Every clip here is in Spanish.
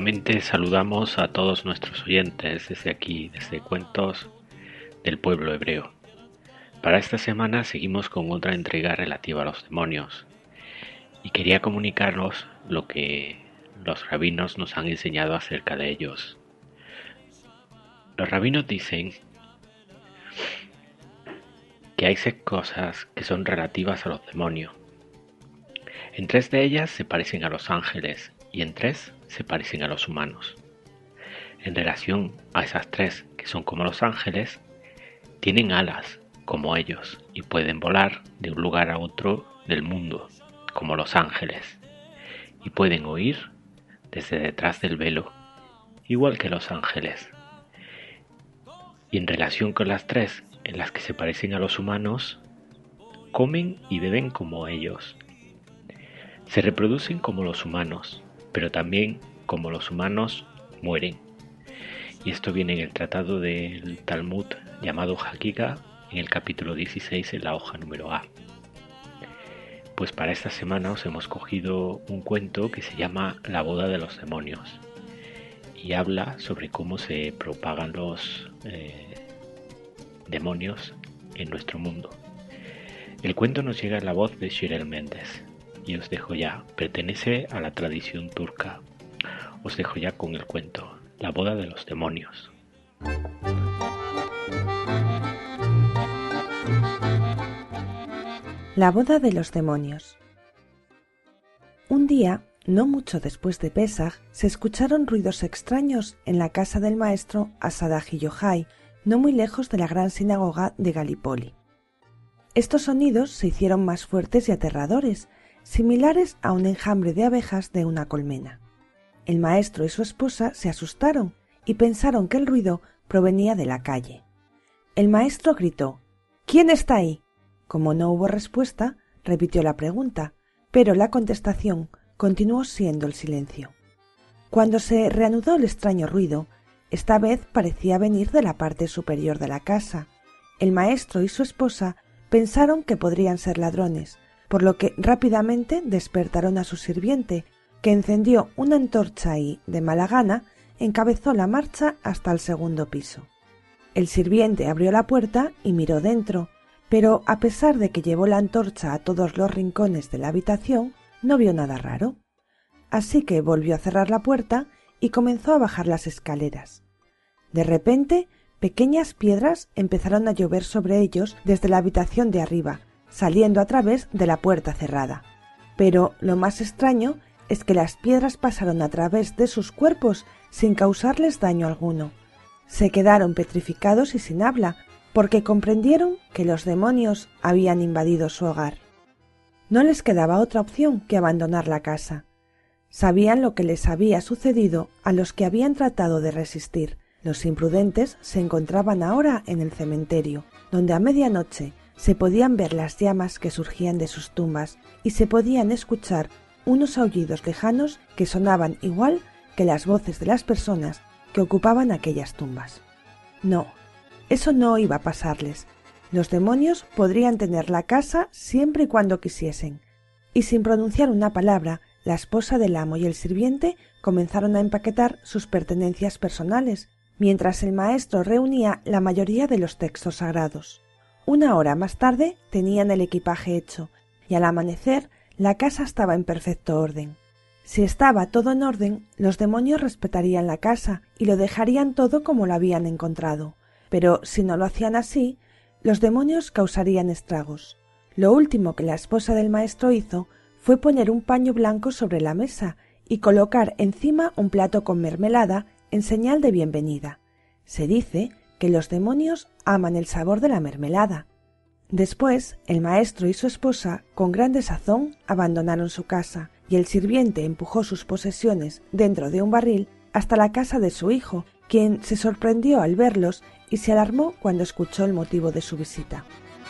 nuevamente saludamos a todos nuestros oyentes desde aquí, desde Cuentos del Pueblo Hebreo. Para esta semana seguimos con otra entrega relativa a los demonios y quería comunicaros lo que los rabinos nos han enseñado acerca de ellos. Los rabinos dicen que hay 6 cosas que son relativas a los demonios. En 3 de ellas se parecen a los ángeles y en 3 se parecen a los humanos. En relación a esas 3 que son como los ángeles, tienen alas como ellos y pueden volar de un lugar a otro del mundo como los ángeles y pueden oír desde detrás del velo igual que los ángeles. Y en relación con las 3 en las que se parecen a los humanos, comen y beben como ellos. Se reproducen como los humanos, pero también como los humanos mueren. Y esto viene en el tratado del Talmud llamado Hakika, en el capítulo 16, en la hoja número A. Pues para esta semana os hemos cogido un cuento que se llama La boda de los demonios y habla sobre cómo se propagan los demonios en nuestro mundo. El cuento nos llega en la voz de Shirel Méndez y os dejo ya, pertenece a la tradición turca. Os dejo ya con el cuento, La boda de los demonios. La boda de los demonios. Un día, no mucho después de Pesaj, se escucharon ruidos extraños en la casa del maestro Asadaji Yohai, no muy lejos de la gran sinagoga de Galípoli. Estos sonidos se hicieron más fuertes y aterradores, similares a un enjambre de abejas de una colmena. El maestro y su esposa se asustaron y pensaron que el ruido provenía de la calle. El maestro gritó: «¿Quién está ahí?». Como no hubo respuesta, repitió la pregunta, pero la contestación continuó siendo el silencio. Cuando se reanudó el extraño ruido, esta vez parecía venir de la parte superior de la casa. El maestro y su esposa pensaron que podrían ser ladrones, por lo que rápidamente despertaron a su sirviente, que encendió una antorcha y, de mala gana, encabezó la marcha hasta el segundo piso. El sirviente abrió la puerta y miró dentro, pero a pesar de que llevó la antorcha a todos los rincones de la habitación, no vio nada raro. Así que volvió a cerrar la puerta y comenzó a bajar las escaleras. De repente, pequeñas piedras empezaron a llover sobre ellos desde la habitación de arriba, saliendo a través de la puerta cerrada. Pero lo más extraño es que las piedras pasaron a través de sus cuerpos sin causarles daño alguno. Se quedaron petrificados y sin habla, porque comprendieron que los demonios habían invadido su hogar. No les quedaba otra opción que abandonar la casa. Sabían lo que les había sucedido a los que habían tratado de resistir. Los imprudentes se encontraban ahora en el cementerio, donde a medianoche se podían ver las llamas que surgían de sus tumbas y se podían escuchar unos aullidos lejanos que sonaban igual que las voces de las personas que ocupaban aquellas tumbas. No, eso no iba a pasarles. Los demonios podrían tener la casa siempre y cuando quisiesen. Y sin pronunciar una palabra, la esposa del amo y el sirviente comenzaron a empaquetar sus pertenencias personales, mientras el maestro reunía la mayoría de los textos sagrados. 1 hora más tarde tenían el equipaje hecho, y al amanecer la casa estaba en perfecto orden. Si estaba todo en orden, los demonios respetarían la casa y lo dejarían todo como lo habían encontrado. Pero si no lo hacían así, los demonios causarían estragos. Lo último que la esposa del maestro hizo fue poner un paño blanco sobre la mesa y colocar encima un plato con mermelada en señal de bienvenida. Se dice que los demonios aman el sabor de la mermelada. Después, el maestro y su esposa, con gran desazón, abandonaron su casa y el sirviente empujó sus posesiones dentro de un barril hasta la casa de su hijo, quien se sorprendió al verlos y se alarmó cuando escuchó el motivo de su visita.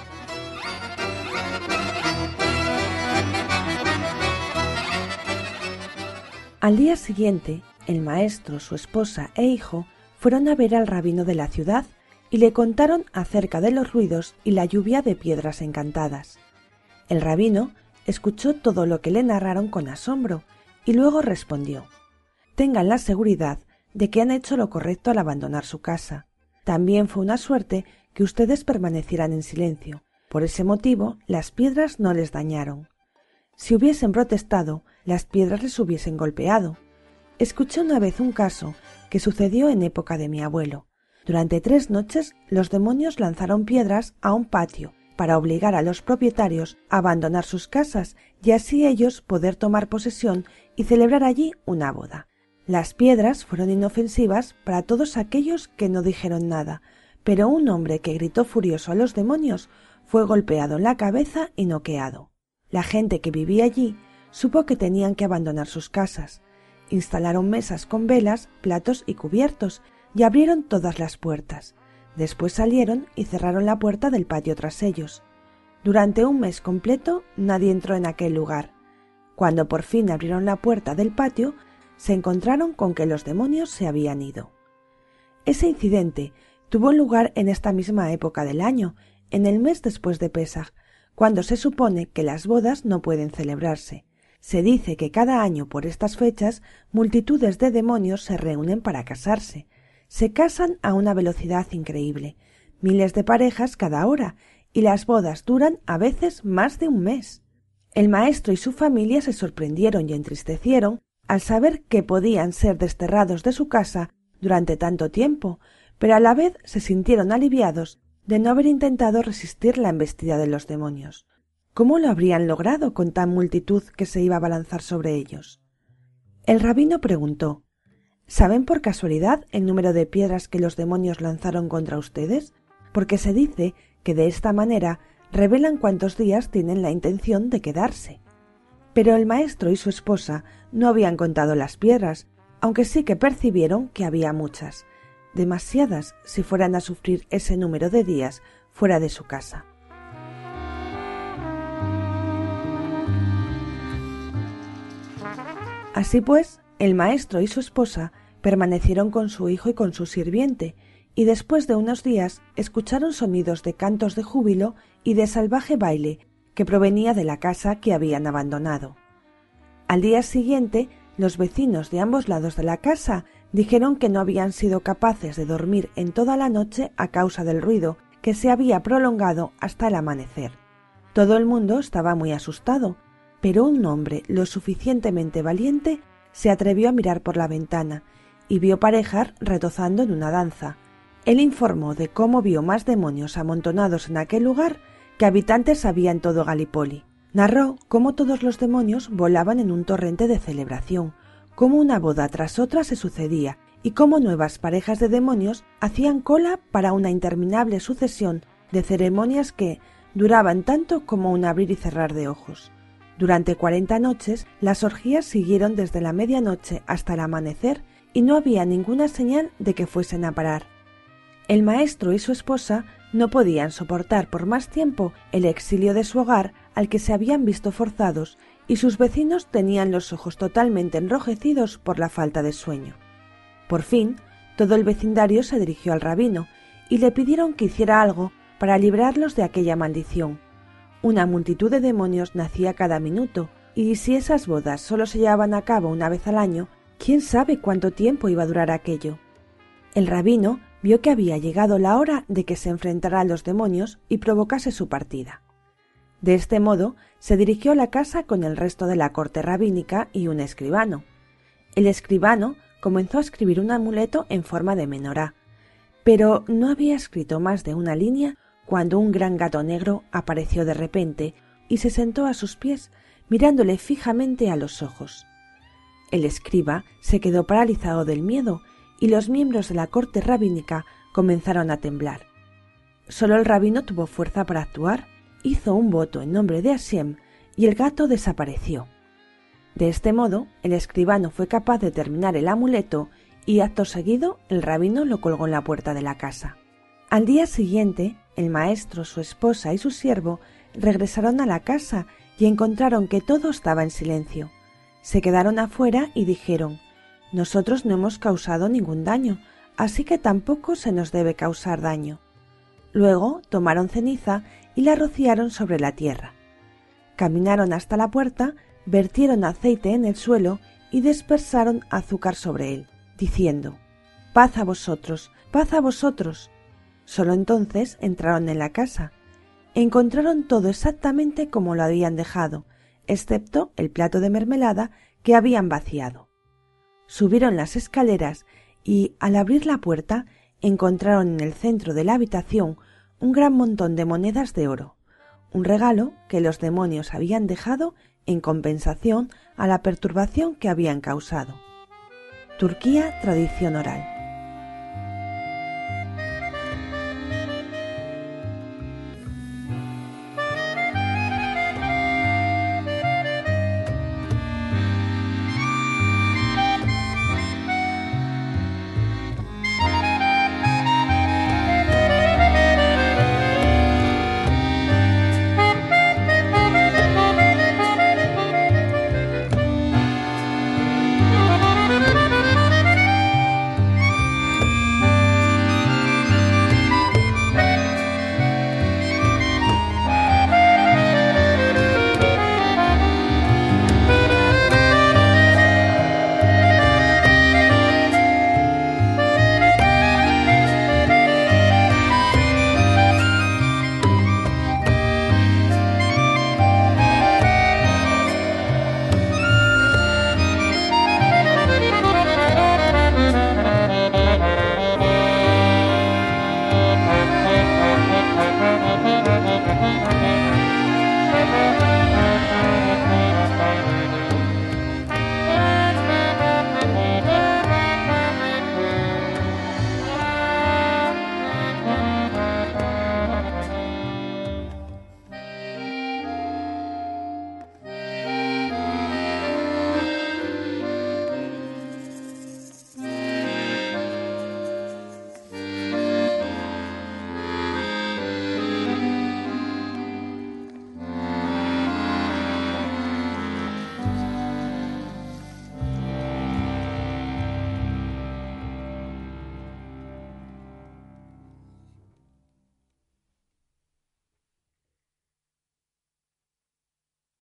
Al día siguiente, el maestro, su esposa e hijo fueron a ver al rabino de la ciudad y le contaron acerca de los ruidos y la lluvia de piedras encantadas. El rabino escuchó todo lo que le narraron con asombro y luego respondió: tengan la seguridad de que han hecho lo correcto al abandonar su casa. También fue una suerte que ustedes permanecieran en silencio. Por ese motivo, las piedras no les dañaron. Si hubiesen protestado, las piedras les hubiesen golpeado. Escuché una vez un caso que sucedió en época de mi abuelo. Durante 3 noches, los demonios lanzaron piedras a un patio para obligar a los propietarios a abandonar sus casas y así ellos poder tomar posesión y celebrar allí una boda. Las piedras fueron inofensivas para todos aquellos que no dijeron nada, pero un hombre que gritó furioso a los demonios fue golpeado en la cabeza y noqueado. La gente que vivía allí supo que tenían que abandonar sus casas. Instalaron mesas con velas, platos y cubiertos y abrieron todas las puertas. Después salieron y cerraron la puerta del patio tras ellos. Durante un mes completo nadie entró en aquel lugar. Cuando por fin abrieron la puerta del patio, se encontraron con que los demonios se habían ido. Ese incidente tuvo lugar en esta misma época del año, en el mes después de Pesaj, cuando se supone que las bodas no pueden celebrarse. Se dice que cada año por estas fechas multitudes de demonios se reúnen para casarse. Se casan a una velocidad increíble, miles de parejas cada hora, y las bodas duran a veces más de un mes. El maestro y su familia se sorprendieron y entristecieron al saber que podían ser desterrados de su casa durante tanto tiempo, pero a la vez se sintieron aliviados de no haber intentado resistir la embestida de los demonios. ¿Cómo lo habrían logrado con tan multitud que se iba a abalanzar sobre ellos? El rabino preguntó: ¿Saben por casualidad el número de piedras que los demonios lanzaron contra ustedes? Porque se dice que de esta manera revelan cuántos días tienen la intención de quedarse. Pero el maestro y su esposa no habían contado las piedras, aunque sí que percibieron que había muchas, demasiadas si fueran a sufrir ese número de días fuera de su casa. Así pues, el maestro y su esposa permanecieron con su hijo y con su sirviente, y después de unos días escucharon sonidos de cantos de júbilo y de salvaje baile que provenía de la casa que habían abandonado. Al día siguiente, los vecinos de ambos lados de la casa dijeron que no habían sido capaces de dormir en toda la noche a causa del ruido que se había prolongado hasta el amanecer. Todo el mundo estaba muy asustado, pero un hombre lo suficientemente valiente se atrevió a mirar por la ventana y vio parejas retozando en una danza. Él informó de cómo vio más demonios amontonados en aquel lugar que habitantes había en todo Galipoli. Narró cómo todos los demonios volaban en un torrente de celebración, cómo una boda tras otra se sucedía y cómo nuevas parejas de demonios hacían cola para una interminable sucesión de ceremonias que duraban tanto como un abrir y cerrar de ojos. Durante 40 noches las orgías siguieron desde la medianoche hasta el amanecer y no había ninguna señal de que fuesen a parar. El maestro y su esposa no podían soportar por más tiempo el exilio de su hogar al que se habían visto forzados y sus vecinos tenían los ojos totalmente enrojecidos por la falta de sueño. Por fin, todo el vecindario se dirigió al rabino y le pidieron que hiciera algo para librarlos de aquella maldición. Una multitud de demonios nacía cada minuto, y si esas bodas solo se llevaban a cabo una vez al año, ¿quién sabe cuánto tiempo iba a durar aquello? El rabino vio que había llegado la hora de que se enfrentara a los demonios y provocase su partida. De este modo, se dirigió a la casa con el resto de la corte rabínica y un escribano. El escribano comenzó a escribir un amuleto en forma de menorá, pero no había escrito más de una línea cuando un gran gato negro apareció de repente y se sentó a sus pies, mirándole fijamente a los ojos. El escriba se quedó paralizado del miedo y los miembros de la corte rabínica comenzaron a temblar. Solo el rabino tuvo fuerza para actuar, hizo un voto en nombre de Hashem y el gato desapareció. De este modo, el escribano fue capaz de terminar el amuleto y acto seguido el rabino lo colgó en la puerta de la casa. Al día siguiente, el maestro, su esposa y su siervo regresaron a la casa y encontraron que todo estaba en silencio. Se quedaron afuera y dijeron: «Nosotros no hemos causado ningún daño, así que tampoco se nos debe causar daño». Luego tomaron ceniza y la rociaron sobre la tierra. Caminaron hasta la puerta, vertieron aceite en el suelo y dispersaron azúcar sobre él, diciendo: «Paz a vosotros, paz a vosotros». Solo entonces entraron en la casa. Encontraron todo exactamente como lo habían dejado, excepto el plato de mermelada que habían vaciado. Subieron las escaleras y, al abrir la puerta, encontraron en el centro de la habitación un gran montón de monedas de oro, un regalo que los demonios habían dejado en compensación a la perturbación que habían causado. Turquía, tradición oral.